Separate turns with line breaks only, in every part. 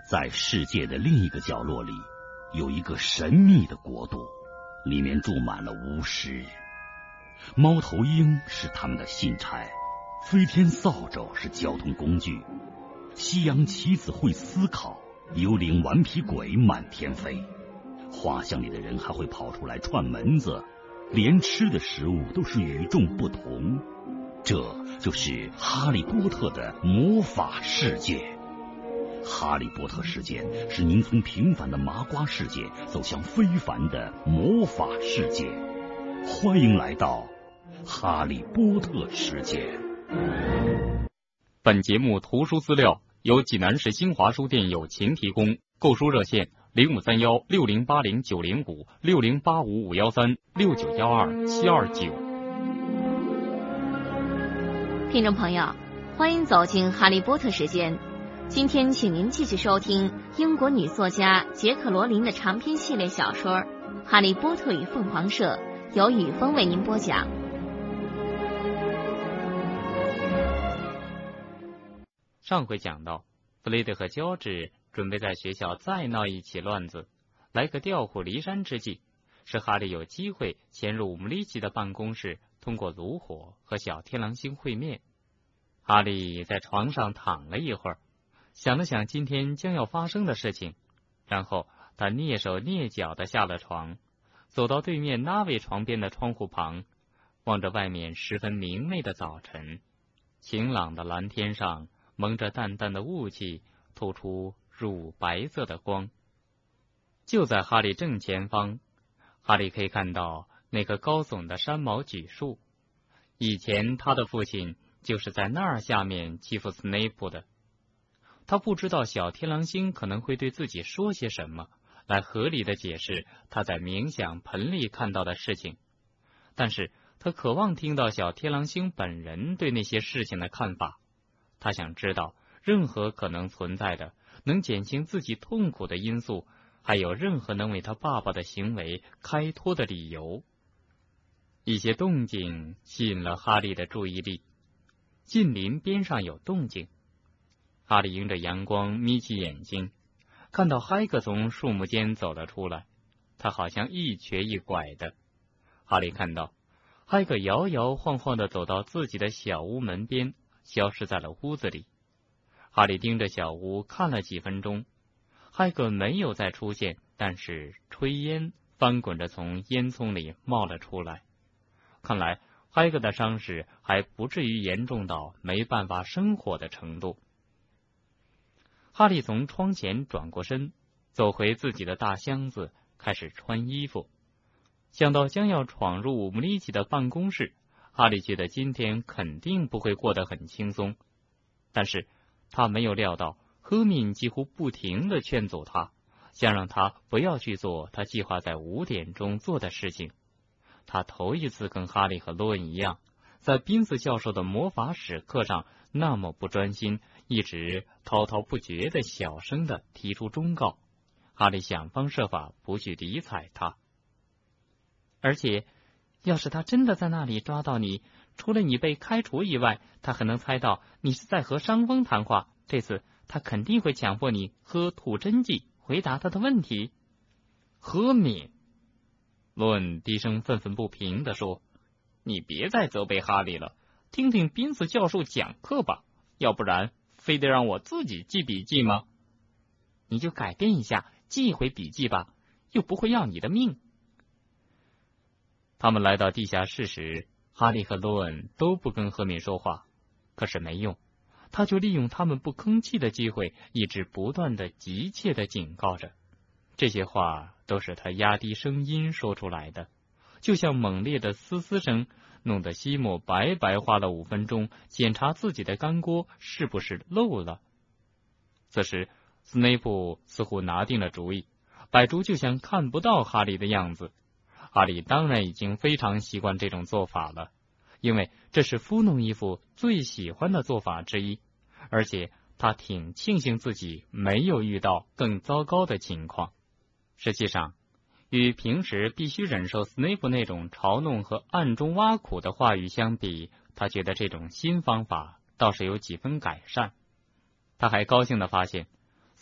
在世界的另一个角落里，有一个神秘的国度，里面住满了巫师。猫头鹰是他们的信差，飞天扫帚是交通工具，西洋棋子会思考，幽灵顽皮鬼满天飞。画像里的人还会跑出来串门子，连吃的食物都是与众不同。这就是哈利波特的魔法世界。哈利波特事件是您从平凡的麻瓜世界走向非凡的魔法世界。欢迎来到哈利波特世界。
本节目图书资料由济南市新华书店友情提供，购书热线0531608095 60855136912-729。
听众朋友，欢迎走进哈利波特时间。今天请您继续收听英国女作家杰克·罗琳的长篇系列小说《哈利波特与凤凰社》，由雨峰为您播讲。
上回讲到，弗雷德和乔治准备在学校再闹一起乱子，来个调虎离山之计，使哈利有机会潜入伍姆利奇的办公室，通过炉火和小天狼星会面。哈利在床上躺了一会儿，想了想今天将要发生的事情，然后他蹑手蹑脚地下了床，走到对面那位床边的窗户旁，望着外面十分明媚的早晨，晴朗的蓝天上蒙着淡淡的雾气，透出乳白色的光。就在哈利正前方，哈利可以看到那棵高耸的山毛榉树，以前他的父亲就是在那儿下面欺负斯内普的。他不知道小天狼星可能会对自己说些什么，来合理的解释他在冥想盆里看到的事情，但是他渴望听到小天狼星本人对那些事情的看法。他想知道任何可能存在的能减轻自己痛苦的因素，还有任何能为他爸爸的行为开脱的理由。一些动静吸引了哈利的注意力，近邻边上有动静。哈利迎着阳光眯起眼睛，看到海格从树木间走了出来，他好像一瘸一拐的。哈利看到海格摇摇晃晃地走到自己的小屋门边，消失在了屋子里。哈利盯着小屋看了几分钟，海格没有再出现，但是炊烟翻滚着从烟囱里冒了出来。看来海格的伤势还不至于严重到没办法生火的程度。哈利从窗前转过身，走回自己的大箱子，开始穿衣服。想到将要闯入伍姆利奇的办公室，哈利觉得今天肯定不会过得很轻松。但是他没有料到赫敏几乎不停地劝阻他，想让他不要去做他计划在5点钟做的事情。他头一次跟哈利和罗恩一样，在宾斯教授的魔法史课上那么不专心，一直滔滔不绝地小声地提出忠告。哈利想方设法不去理睬他。而且要是他真的在那里抓到你，除了你被开除以外，他还能猜到你是在和伤风谈话。这次他肯定会强迫你喝吐真剂，回答他的问题。赫敏，罗恩低声愤愤不平地说，你别再责备哈利了，听听宾斯教授讲课吧，要不然非得让我自己记笔记吗？你就改变一下，记一回笔记吧，又不会要你的命。他们来到地下室时，哈利和罗恩都不跟赫敏说话，可是没用，他就利用他们不吭气的机会，一直不断的急切的警告着。这些话都是他压低声音说出来的，就像猛烈的嘶嘶声，弄得西姆白白花了5分钟检查自己的干锅是不是漏了。此时斯内普似乎拿定了主意，摆出就像看不到哈利的样子。哈利当然已经非常习惯这种做法了，因为这是夫弄衣服最喜欢的做法之一，而且他挺庆幸自己没有遇到更糟糕的情况。实际上，与平时必须忍受斯内普那种嘲弄和暗中挖苦的话语相比，他觉得这种新方法倒是有几分改善。他还高兴地发现，斯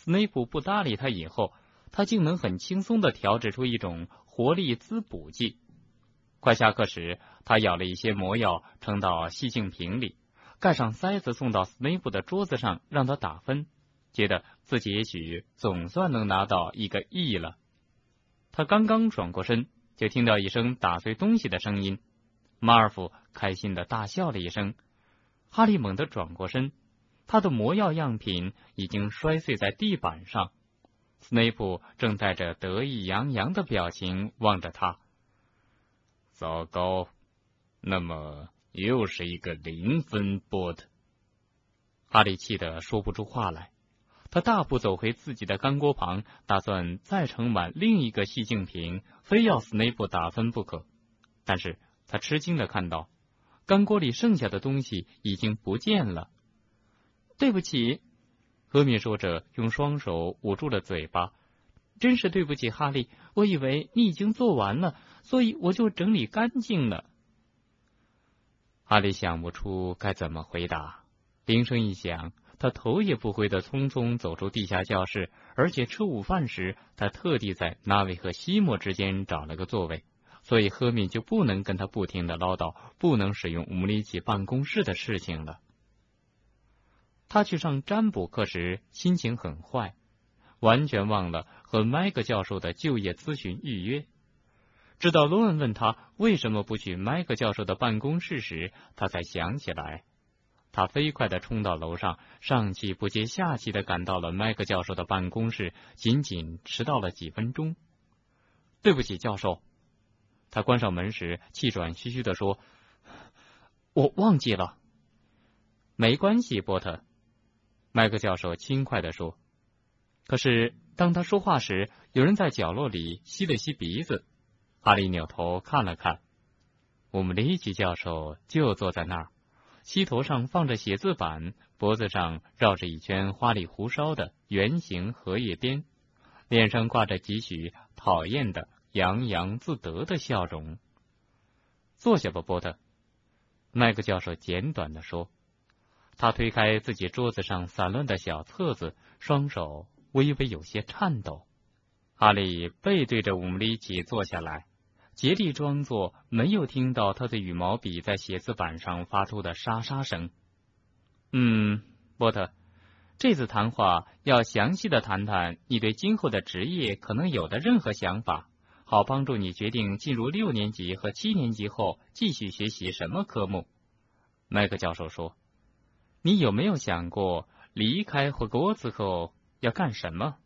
斯内普不搭理他以后，他竟能很轻松地调制出一种活力滋补剂。快下课时，他舀了一些魔药盛到细净瓶里，盖上塞子送到斯内普的桌子上，让他打分，觉得自己也许总算能拿到1个亿了。他刚刚转过身，就听到一声打碎东西的声音。马尔福开心地大笑了一声。哈利猛地转过身，他的魔药样品已经摔碎在地板上。斯内普正带着得意洋洋的表情望着他。糟糕，那么又是一个0分波特。哈利气得说不出话来。他大步走回自己的干锅旁，打算再盛满另一个细净瓶，非要斯内普打分不可。但是他吃惊地看到，干锅里剩下的东西已经不见了。对不起，赫敏说着，用双手捂住了嘴巴。真是对不起，哈利，我以为你已经做完了，所以我就整理干净了。哈利想不出该怎么回答。铃声一响，他头也不回地匆匆走出地下教室，而且吃午饭时，他特地在纳维和西莫之间找了个座位，所以赫敏就不能跟他不停地唠叨不能使用乌姆里奇办公室的事情了。他去上占卜课时心情很坏，完全忘了和麦克教授的就业咨询预约。直到罗恩问他为什么不去麦克教授的办公室时，他才想起来。他飞快地冲到楼上，上气不接下气地赶到了麦克教授的办公室，仅仅迟到了几分钟。对不起，教授。他关上门时气喘吁吁地说，我忘记了。没关系，波特。麦克教授轻快地说。可是当他说话时，有人在角落里吸了吸鼻子。哈利扭头看了看，乌姆里奇教授就坐在那儿，膝头上放着写字板，脖子上绕着一圈花里胡哨的圆形荷叶边，脸上挂着几许讨厌的洋洋自得的笑容。坐下吧，波特。麦克教授简短地说。他推开自己桌子上散乱的小册子，双手微微有些颤抖。哈利背对着乌姆里奇坐下来，竭力装作没有听到他的羽毛笔在写字板上发出的沙沙声。波特，这次谈话要详细的谈谈你对今后的职业可能有的任何想法，好帮助你决定进入6年级和7年级后继续学习什么科目。麦克教授说，你有没有想过离开霍格沃茨后要干什么？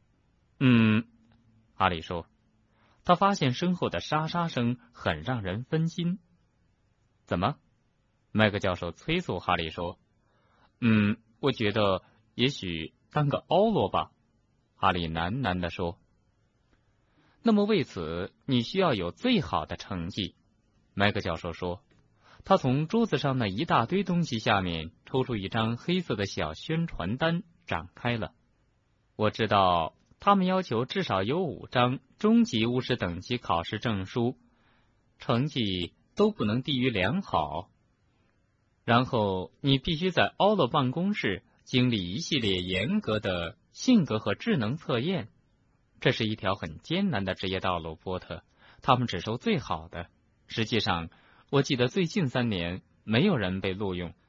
哈利说。他发现身后的沙沙声很让人分心。怎么？麦克教授催促哈利说。我觉得也许当个奥罗吧。哈利喃喃地说。那么为此你需要有最好的成绩。麦克教授说。他从桌子上那一大堆东西下面抽出一张黑色的小宣传单，展开了。我知道他们要求至少有5张中级巫师等级考试证书，成绩都不能低于良好。然后你必须在奥罗办公室经历一系列严格的性格和智能测验。这是一条很艰难的职业道路，波特，他们只收最好的。实际上我记得最近3年没有人被录用。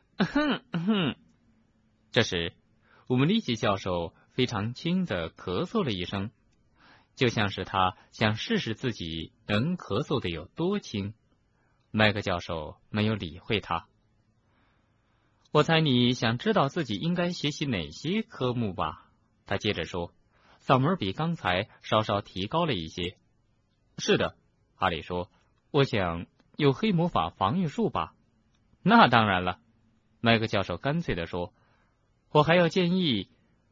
这时乌姆里奇教授非常轻地咳嗽了一声，就像是他想试试自己能咳嗽的有多轻。麦克教授没有理会他。我猜你想知道自己应该学习哪些科目吧？他接着说，嗓门比刚才稍稍提高了一些。是的，哈利说，我想有黑魔法防御术吧？那当然了，麦克教授干脆地说。我还要建议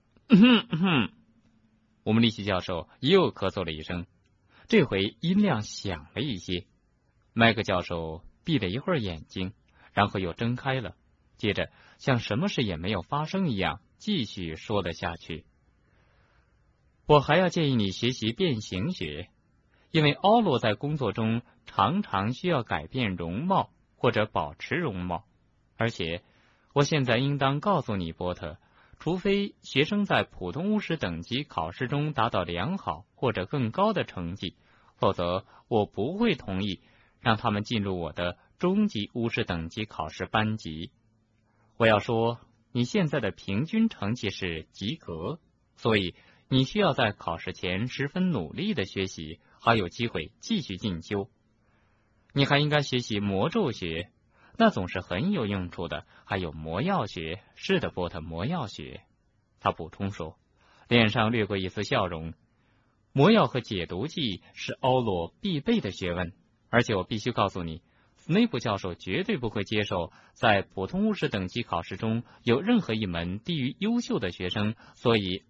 乌姆里奇教授又咳嗽了一声，这回音量响了一些。麦克教授闭了一会儿眼睛，然后又睁开了，接着像什么事也没有发生一样继续说了下去。我还要建议你学习变形学，因为奥罗在工作中常常需要改变容貌或者保持容貌，而且我现在应当告诉你，波特， 除非学生在普通巫师等级考试中达到良好或者更高的成绩，否则我不会同意让他们进入我的中级巫师等级考试班级。我要说，你现在的平均成绩是及格，所以你需要在考试前十分努力的学习，还有机会继续进修。你还应该学习魔咒学，那总是很有用处的，还有魔药学。是的，波特，魔药学。他补充说，脸上掠过一丝笑容。魔药和解毒剂是奥罗必备的学问，而且我必须告诉你，斯内普教授绝对不会接受在普通巫师等级考试中有任何一门低于优秀的学生，所以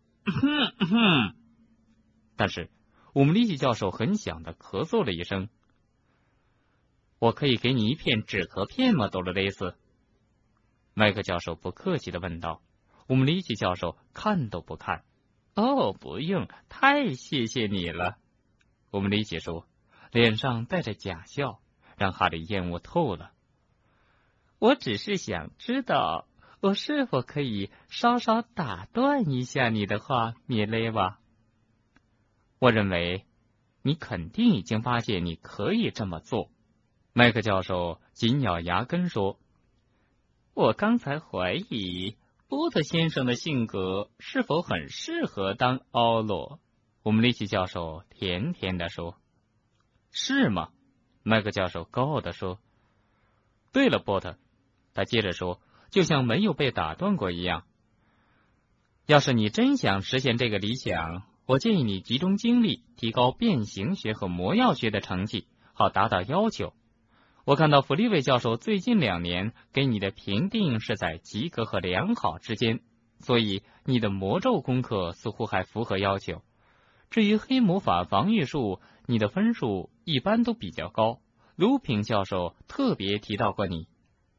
但是伍姆利奇教授很响地咳嗽了一声。我可以给你一片止咳片吗，多罗雷斯？麦克教授不客气地问道。伍姆利奇教授看都不看。哦，不用，太谢谢你了。伍姆利奇说，脸上带着假笑，让哈利厌恶透了。我只是想知道，我是否可以稍稍打断一下你的话，米雷瓦？我认为你肯定已经发现你可以这么做。麦克教授紧咬牙根说，我刚才怀疑波特先生的性格是否很适合当奥罗。伍姆利奇教授甜甜地说，是吗？麦克教授高傲地说，对了，波特，他接着说，就像没有被打断过一样，要是你真想实现这个理想，我建议你集中精力提高变形学和魔药学的成绩，好达到要求。我看到弗利维教授最近2年给你的评定是在及格和良好之间，所以你的魔咒功课似乎还符合要求。至于黑魔法防御术，你的分数一般都比较高，卢平教授特别提到过你。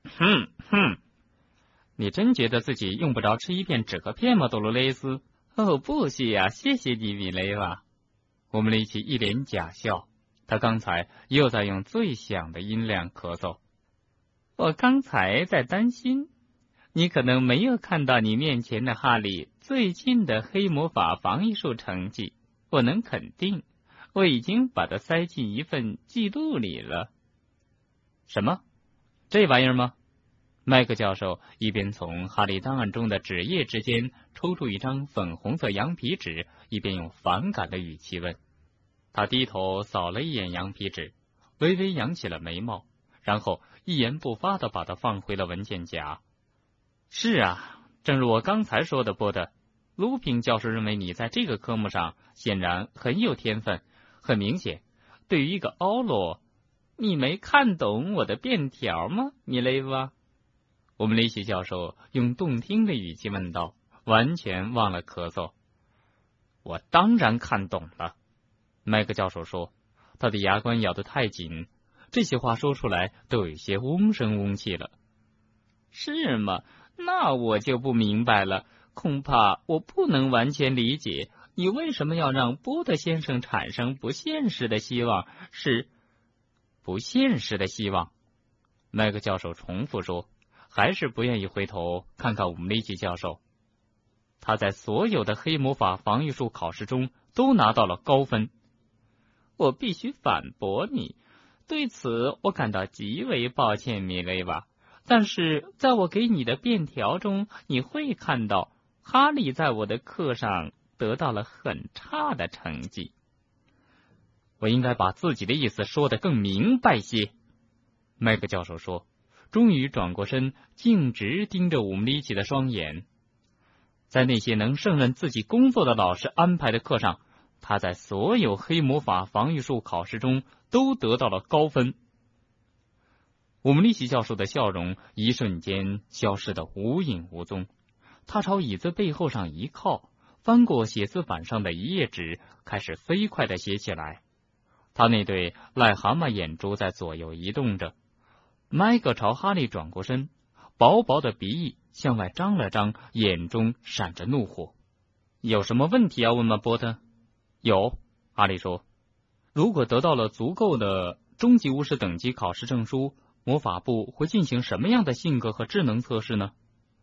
你真觉得自己用不着吃一片止咳片吗，多罗雷斯？哦，不需要，谢谢你，米雷瓦。我们一起一脸假笑。他刚才又在用最响的音量咳嗽。我刚才在担心，你可能没有看到你面前的哈利最近的黑魔法防御术成绩。我能肯定，我已经把它塞进一份记录里了。什么？这玩意儿吗？麦克教授一边从哈利档案中的纸页之间抽出一张粉红色羊皮纸，一边用反感的语气问。他低头扫了一眼羊皮纸，微微扬起了眉毛，然后一言不发地把它放回了文件夹。是啊，正如我刚才说的，波特，卢平教授认为你在这个科目上显然很有天分。很明显，对于一个奥罗，你没看懂我的便条吗，米雷瓦？我们雷奇教授用动听的语气问道，完全忘了咳嗽。我当然看懂了。麦克教授说，他的牙关咬得太紧，这些话说出来都有些嗡声嗡气了。是吗？那我就不明白了，恐怕我不能完全理解你为什么要让波特先生产生不现实的希望。是不现实的希望。麦克教授重复说，还是不愿意回头看看伍姆利奇教授。他在所有的黑魔法防御术考试中都拿到了高分。我必须反驳你，对此我感到极为抱歉，米雷瓦。但是在我给你的便条中，你会看到哈利在我的课上得到了很差的成绩。我应该把自己的意思说得更明白些，麦克教授说，终于转过身，径直盯着伍姆利奇的双眼。在那些能胜任自己工作的老师安排的课上，他在所有黑魔法防御术考试中都得到了高分。伍姆利奇教授的笑容一瞬间消失得无影无踪，他朝椅子背后上一靠，翻过写字板上的一页纸，开始飞快地写起来。他那对癞蛤蟆眼珠在左右移动着。麦克朝哈利转过身，薄薄的鼻翼向外张了张，眼中闪着怒火。有什么问题要问吗，波特？有，哈利说，如果得到了足够的中级巫师等级考试证书，魔法部会进行什么样的性格和智能测试呢？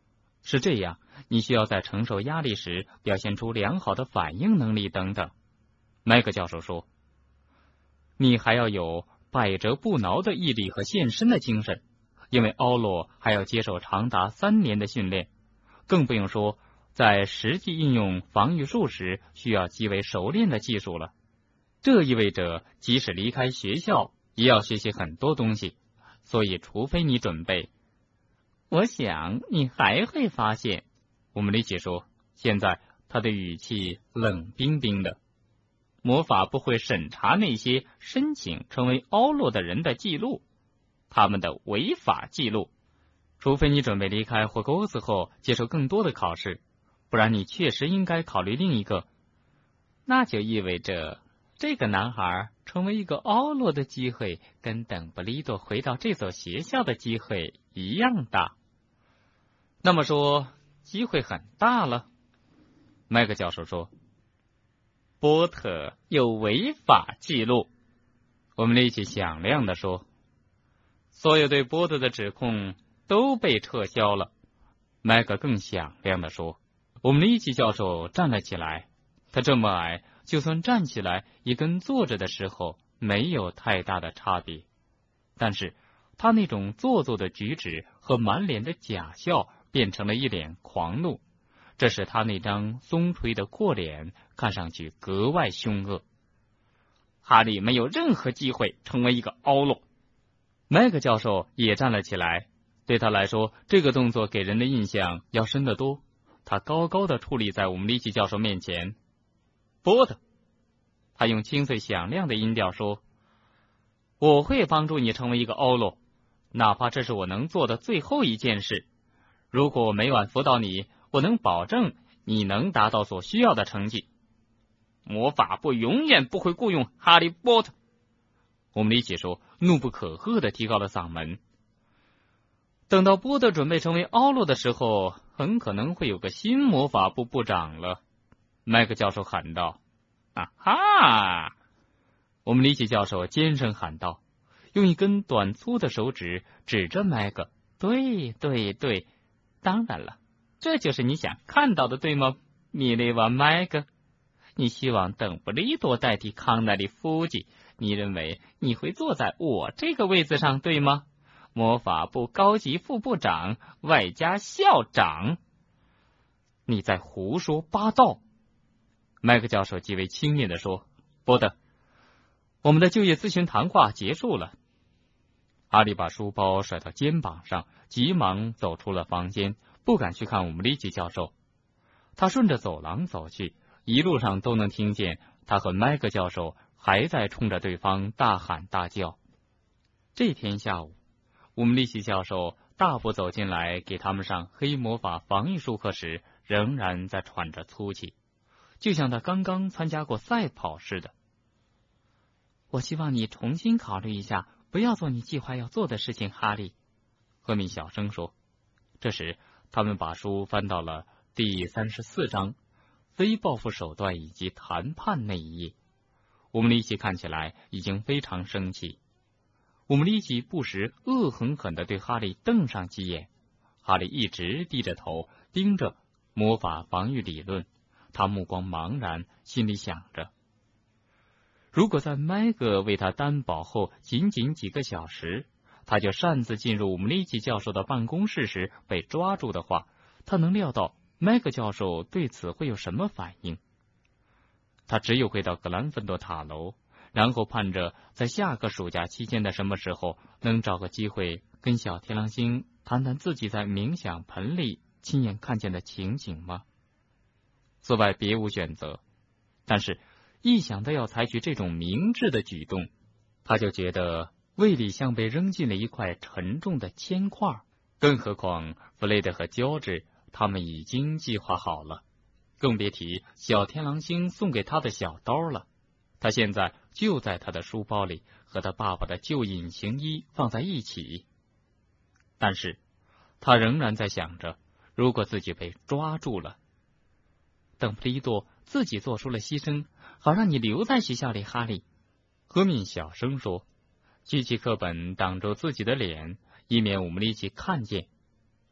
是这样，你需要在承受压力时表现出良好的反应能力等等。麦克教授说，你还要有百折不挠的毅力和献身的精神，因为奥洛还要接受长达3年的训练，更不用说在实际应用防御术时需要极为熟练的技术了。这意味着即使离开学校也要学习很多东西，所以除非你准备。我想你还会发现，我们理解说，现在他的语气冷冰冰的。魔法部会审查那些申请成为奥洛的人的记录，他们的违法记录，除非你准备离开霍格沃茨后接受更多的考试，不然你确实应该考虑另一个。那就意味着这个男孩成为一个奥洛的机会跟邓布利多回到这所学校的机会一样大。那么说，机会很大了。麦克教授说，波特有违法记录。我们一起响亮地说，所有对波特的指控都被撤销了。麦克更响亮地说，我们一起教授站了起来，他这么矮，就算站起来也跟坐着的时候没有太大的差别，但是他那种做作的举止和满脸的假笑变成了一脸狂怒，这使他那张松垂的阔脸看上去格外凶恶。哈利没有任何机会成为一个奥洛。麦克教授也站了起来，对他来说，这个动作给人的印象要深得多。他高高的矗立在我们利奇教授面前。波特，他用清脆响亮的音调说，我会帮助你成为一个奥洛，哪怕这是我能做的最后一件事。如果我每晚辅导你，我能保证你能达到所需要的成绩。魔法部永远不会雇佣哈利波特。我们理解说，怒不可遏地提高了嗓门。等到波特准备成为奥洛的时候，很可能会有个新魔法部部长了。麦克教授喊道。啊哈！我们理解教授尖声喊道，用一根短粗的手指指着麦克。对对对，当然了，这就是你想看到的，对吗，米雷瓦麦克？你希望邓布利多代替康奈利夫吉，你认为你会坐在我这个位子上，对吗？魔法部高级副部长外加校长。你在胡说八道。麦克教授极为轻蔑地说，波特，我们的就业咨询谈话结束了。哈利把书包甩到肩膀上，急忙走出了房间，不敢去看我们利奇教授。他顺着走廊走去，一路上都能听见他和麦克教授还在冲着对方大喊大叫。这天下午，我们利奇教授大步走进来给他们上黑魔法防御术课时，仍然在喘着粗气，就像他刚刚参加过赛跑似的。我希望你重新考虑一下，不要做你计划要做的事情，哈利。赫敏小声说。这时，他们把书翻到了第34章，非报复手段以及谈判那一页。我们利奇看起来已经非常生气。我们利奇不时恶狠狠地对哈利瞪上几眼。哈利一直低着头盯着魔法防御理论，他目光茫然，心里想着，如果在麦克为他担保后仅仅几个小时，他就擅自进入我们利奇教授的办公室时被抓住的话，他能料到麦克教授对此会有什么反应。他只有回到格兰芬多塔楼，然后盼着在下个暑假期间的什么时候能找个机会跟小天狼星谈谈自己在冥想盆里亲眼看见的情景吗？此外别无选择。但是一想到要采取这种明智的举动，他就觉得胃里像被扔进了一块沉重的铅块，更何况弗雷德和乔治他们已经计划好了，更别提小天狼星送给他的小刀了。他现在就在他的书包里，和他爸爸的旧隐形衣放在一起。但是他仍然在想着，如果自己被抓住了，邓布利多自己做出了牺牲，好让你留在学校里，哈利。赫敏小声说，举起课本挡住自己的脸，以免我们一起看见。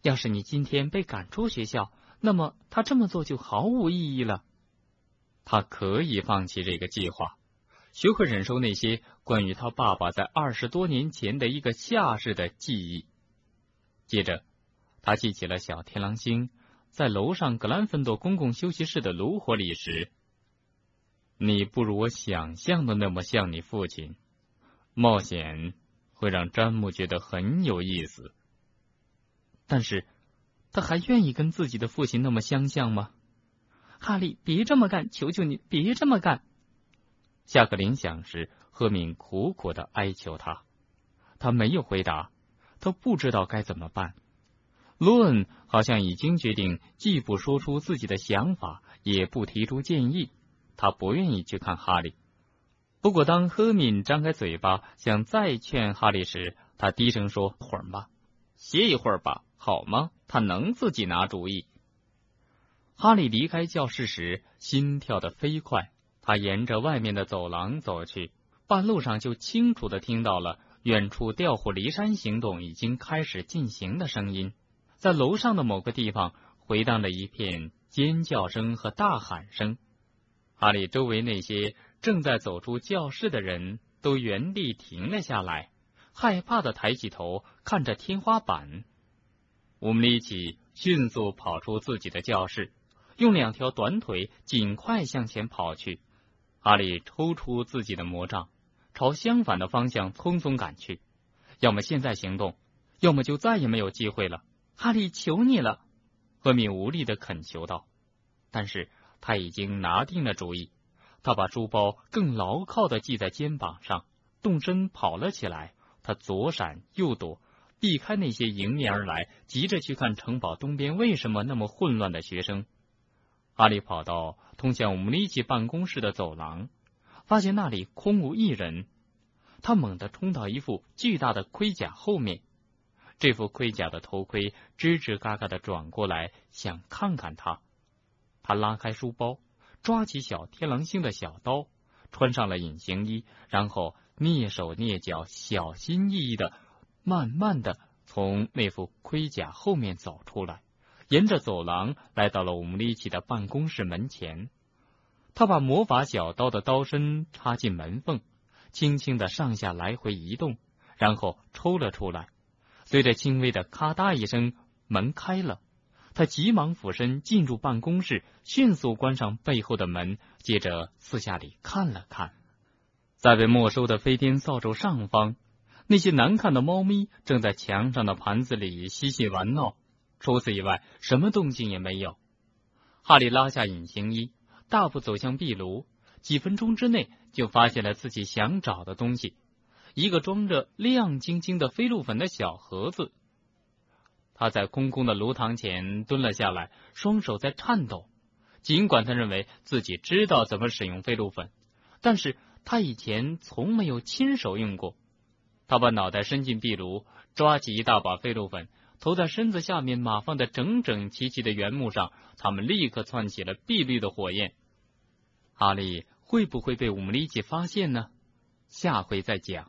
要是你今天被赶出学校，那么他这么做就毫无意义了。他可以放弃这个计划，学会忍受那些关于他爸爸在20多年前的一个夏日的记忆。接着，他记起了小天狼星在楼上格兰芬多公共休息室的炉火里时，你不如我想象的那么像你父亲。冒险会让詹姆觉得很有意思。但是，他还愿意跟自己的父亲那么相像吗？哈利，别这么干，求求你，别这么干！下课铃响时，赫敏苦苦地哀求他。他没有回答，他不知道该怎么办。罗恩好像已经决定，既不说出自己的想法，也不提出建议。他不愿意去看哈利。不过，当赫敏张开嘴巴想再劝哈利时，他低声说：“会儿吧，歇一会儿吧，好吗？他能自己拿主意。”哈利离开教室时，心跳得飞快。他沿着外面的走廊走去，半路上就清楚地听到了远处调虎离山行动已经开始进行的声音。在楼上的某个地方回荡着一片尖叫声和大喊声。哈利周围那些正在走出教室的人都原地停了下来，害怕地抬起头看着天花板。乌姆里奇迅速跑出自己的教室，用2条短腿尽快向前跑去。哈利抽出自己的魔杖，朝相反的方向匆匆赶去。要么现在行动，要么就再也没有机会了。哈利，求你了！赫敏无力地恳求道。但是他已经拿定了主意。他把书包更牢靠地系在肩膀上，动身跑了起来。他左闪右躲，避开那些迎面而来急着去看城堡东边为什么那么混乱的学生。哈利跑到通向乌姆里奇办公室的走廊，发现那里空无一人。他猛地冲到一副巨大的盔甲后面，这副盔甲的头盔吱吱嘎嘎地转过来，想看看他。他拉开书包，抓起小天狼星的小刀，穿上了隐形衣，然后蹑手蹑脚，小心翼翼地慢慢地从那副盔甲后面走出来，沿着走廊来到了乌姆里奇的办公室门前。他把魔法小刀的刀身插进门缝，轻轻地上下来回移动，然后抽了出来。随着轻微的咔嗒一声，门开了。他急忙俯身进入办公室，迅速关上背后的门，接着四下里看了看。在被没收的飞天扫帚上方，那些难看的猫咪正在墙上的盘子里嬉戏玩闹，除此以外什么动静也没有。哈利拉下隐形衣，大步走向壁炉，几分钟之内就发现了自己想找的东西，一个装着亮晶晶的飞鹿粉的小盒子。他在空空的炉膛前蹲了下来，双手在颤抖。尽管他认为自己知道怎么使用飞鹿粉，但是他以前从没有亲手用过。他把脑袋伸进壁炉，抓起一大把飞鹿粉，投在身子下面码放的整整齐齐的原木上，它们立刻窜起了碧绿的火焰。哈利会不会被乌姆里奇发现呢？下回再讲。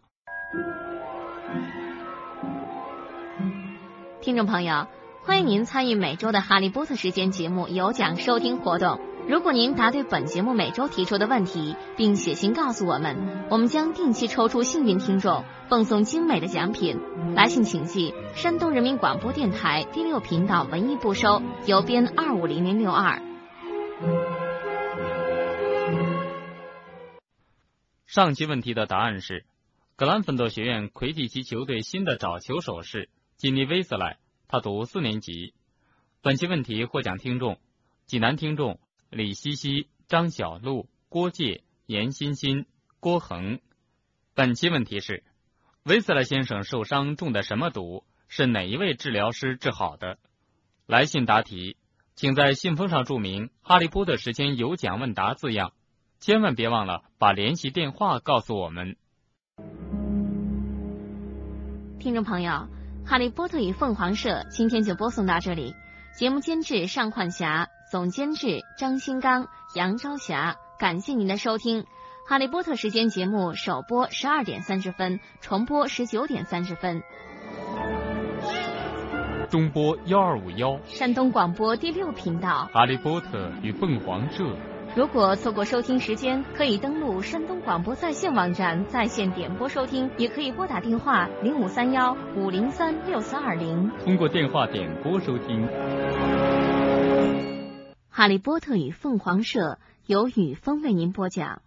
听众朋友，欢迎您参与每周的哈利波特时间节目有奖收听活动。如果您答对本节目每周提出的问题，并写信告诉我们，我们将定期抽出幸运听众，奉送精美的奖品。来信请寄山东人民广播电台第6频道文艺部收，邮编250062。
上期问题的答案是格兰芬多学院魁地奇球队新的找球手是吉尼·威斯莱，他读4年级。本期问题获奖听众：济南听众李西西、张小璐、郭介、严欣欣、郭恒。本期问题是：威斯莱先生受伤中的什么毒？是哪一位治疗师治好的？来信答题，请在信封上注明“哈利波特时间有奖问答”字样，千万别忘了把联系电话告诉我们。
听众朋友，哈利波特与凤凰社今天就播送到这里。节目监制尚焕霞，总监制张新刚、杨朝霞。感谢您的收听。哈利波特时间节目首播12点30分，重播19点30分。
中波1251，
山东广播第6频道，
哈利波特与凤凰社。
如果错过收听时间，可以登录山东广播在线网站在线点播收听，也可以拨打电话0531-503-6420，
通过电话点播收听。
哈利波特与凤凰社由雨峰为您播讲。